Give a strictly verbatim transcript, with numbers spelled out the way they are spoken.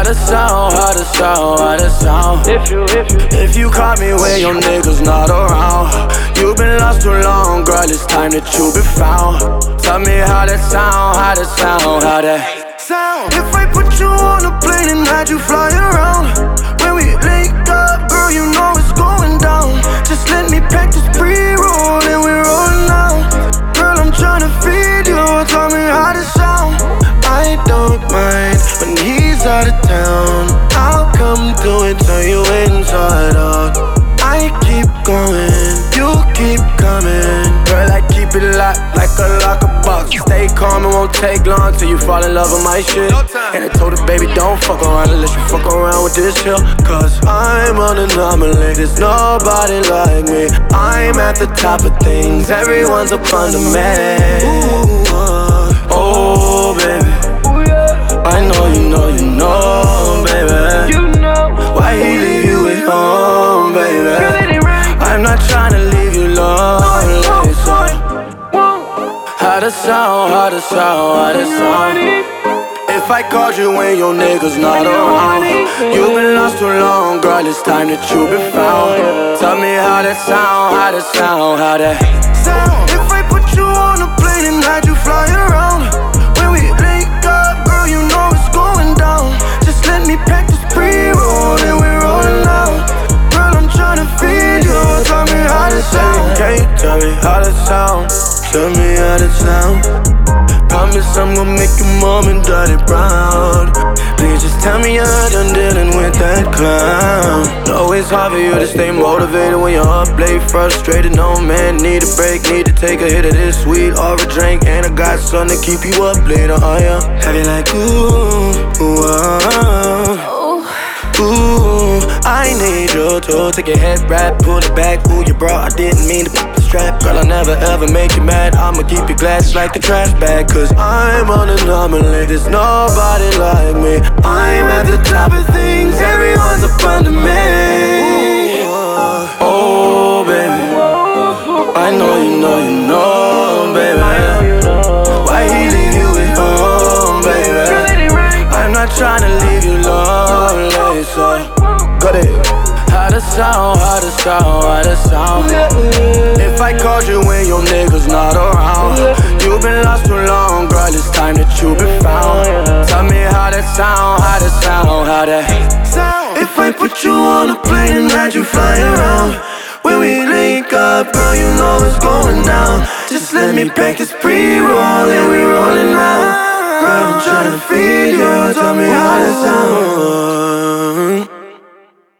to sound, how to sound, how to sound. If you, if you, if you caught me when your niggas not around, you been lost too long, girl, it's time that you be found. Tell me how that sound, how that sound, how that sound. If I put you on a plane and had you fly around, when we link up, girl, you know it's going down. Just let me pack this pre-roll and we rollin' out. Girl, I'm tryna feed you, tell me how to sound. I don't mind when he's out of town. I'll come do it till you inside out. I keep going, you keep coming. Girl, I keep it locked like a locker box. Stay calm, it won't take long till you fall in love with my shit. And I told her, baby, don't fuck around unless you fuck around with this hill. Cause I'm on an anomaly, there's nobody like me. I'm at the top of things, everyone's up under me. Ooh, uh, oh, baby, I know you know, you know, baby. you know. Why he leave you at home, baby? Girl, it ain't right. I'm not tryna leave you lonely, so how to sound, how to sound, how to sound. If I called you when your niggas not around, you been lost too long, girl, it's time that you be found. Tell me how that sound, how that sound, how that sound. If I put you on a plane and had you fly around, when we link up, girl, you know it's going down. Just let me pack this pre-roll and we rollin' out. Girl, I'm tryna feed you, tell me how to sound. Can you tell me how to sound? Tell me how to sound. Promise I'm gon' make your mom and daddy proud. Please just tell me you're done dealing with that clown. Know it's hard for you to stay motivated when you're up late, frustrated. No man need a break, need to take a hit of this weed or a drink. And I got something to keep you up later, oh yeah. Have you like ooh, ooh, oh, ooh, I need you to take your head right, pull it back. Ooh, you bro, I didn't mean to put the strap. Girl, I never ever make you mad. I'ma keep you glad just like the trash bag. Cause I'm on an anomaly, there's nobody like me. I'm at the top of things, everyone's up under me. Oh, baby, I know you know, you know, baby. Why he leave you at home, baby? I'm not tryna leave you lonely, so got it. How to sound, how to sound, how to sound. If I called you when your niggas not around, you been lost too long, girl, it's time that you be found. Tell me how that sound, how that sound, how that sound. If I put you on a plane and had you fly around, when we link up, girl, you know it's going down. Just let me pack this pre-roll and we rollin' out. Girl, I'm tryna feed you, tell me how that sound.